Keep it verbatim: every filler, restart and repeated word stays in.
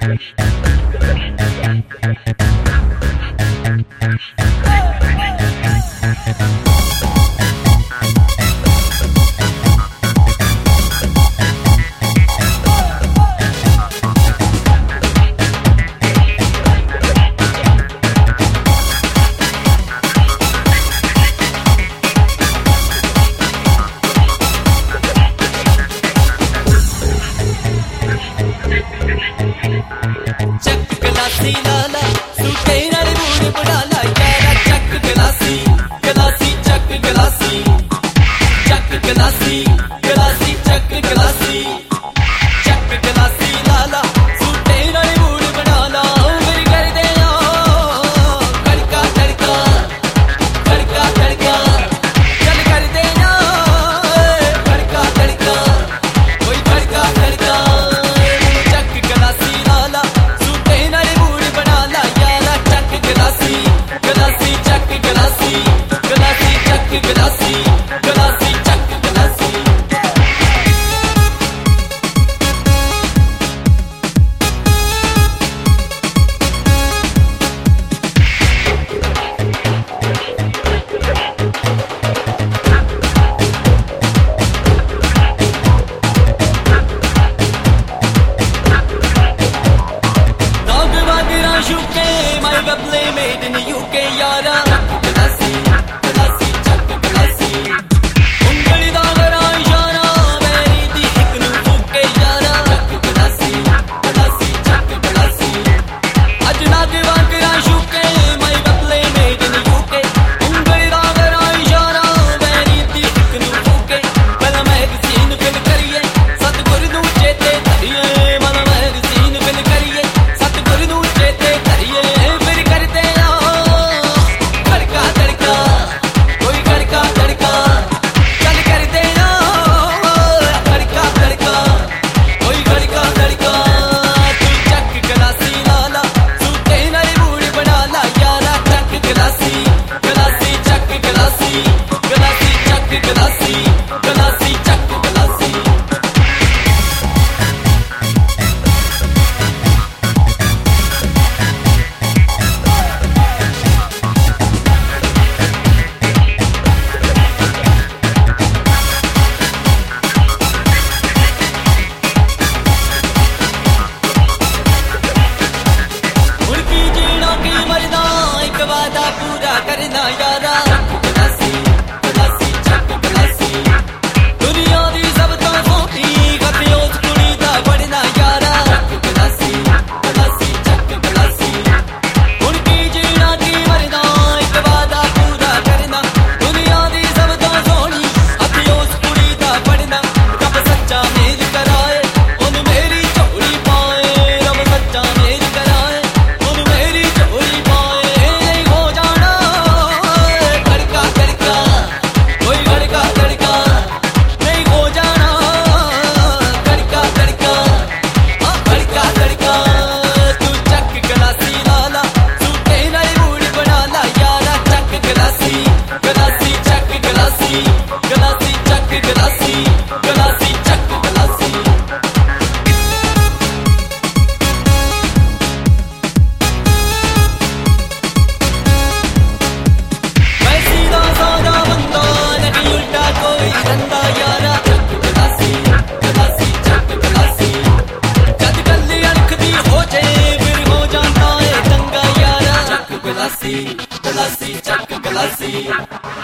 चक गलासी लाला सूटे नाल बूढ़ बड़ाला यारा चक गलासी गलासी चक गलासी चक गलासी गलासी चक गलासी चक गलासी लाला सूटे नाल बूढ़ बड़ाला मेरी कर दे कड़का कड़का कड़का कड़का चल कर दे कड़का कड़का कोई कड़का कड़का चक गलासी लाला made in the U K यारा गलासी गलासी चक गलासी उंगली दा गरा इशारा मेरी दी इक नू फूके यारा गलासी गलासी चक गलासी अज ना दे वांगरा शुके माय बदले made in the U K उंगली दा गरा इशारा मेरी दी इक नू फूके भला मैगज़ीन फिल करिए सतगुर नू चेते धरिए भला मैगज़ीन फिल करिए सतगुर नू चेते धरिए पूरा करना यारा गलासी गलासी चक गलासी दुनिया दी सब तो सोती कते उस कुड़ी दा बढ़ना यारा गलासी गलासी चक गलासी हुण की जीना की मरना एक वादा पूरा करना दुनिया दी सब तो सोनी कते उस कुड़ी दा बढ़ना रब सच्चा मेल कराए उन मेरी झोली पाए रब सच्चा मेल कराए उन मेरी झोली पाए गलासी गलासी चक गलासी।